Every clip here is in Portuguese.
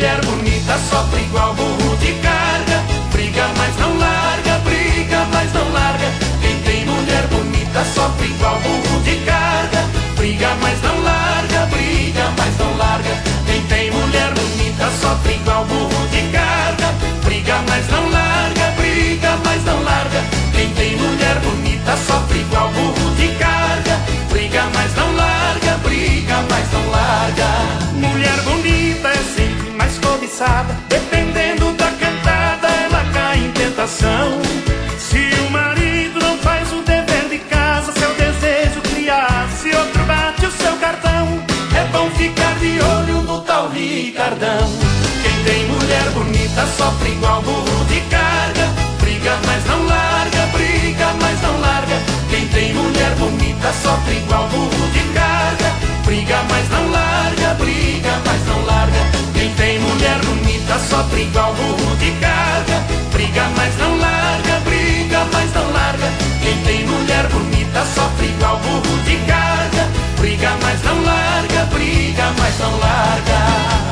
mulher bonita sofre igual burro de carga. Briga, mas não larga, briga, mas não larga. Quem tem mulher bonita sofre igual burro de carga. Briga, mas não larga, briga, mas não larga. Quem tem mulher bonita sofre igual burro de carga. Briga, mas não larga, briga, mas não larga. Quem tem mulher bonita sofre igual burro de carga. Briga, mas não larga, briga, mas não larga. Mulher bonita é sempre mais cobiçada. Dependendo da cantada, ela cai em tentação. Se o marido não faz o dever de casa, seu desejo criar, se outro bate o seu cartão, é bom ficar de olho no tal Ricardão. Quem tem mulher bonita sofre igual burro de carga. Briga, mas não larga, briga, mas não larga. Quem tem mulher bonita sofre igual burro de carga. Briga, mas não larga, briga, mas não larga. Quem tem mulher bonita sofre igual burro de carga. Briga, mas não larga, briga, mas não larga. Quem tem mulher bonita sofre igual burro de carga. Briga, mas não larga, briga, mas não larga.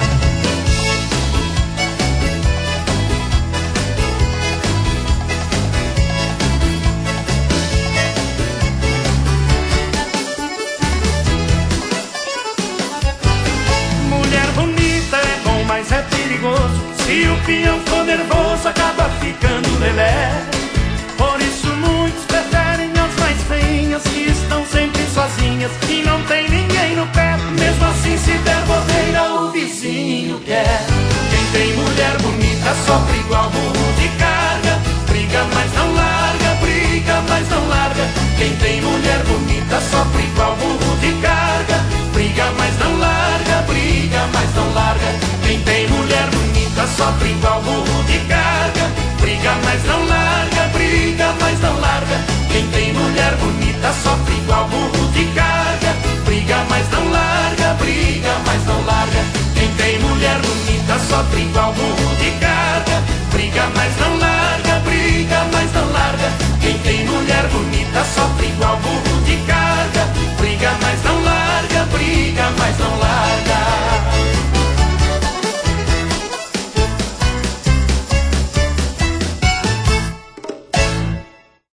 Mas é perigoso, se o peão for nervoso, acaba ficando lelé. Por isso muitos preferem as mais feinhas, que estão sempre sozinhas e não tem ninguém no pé. Mesmo assim, se der bobeira, o vizinho quer. Quem tem mulher bonita sofre igual burro de carga. Briga, mas não larga, briga, mas não larga. Quem tem mulher bonita sofre igual burro de carga. Briga, mas não larga, briga, mas não larga. Quem tem mulher bonita sofre igual burro de carga. Briga, mas não larga, briga, mas não larga. Quem tem mulher bonita sofre igual burro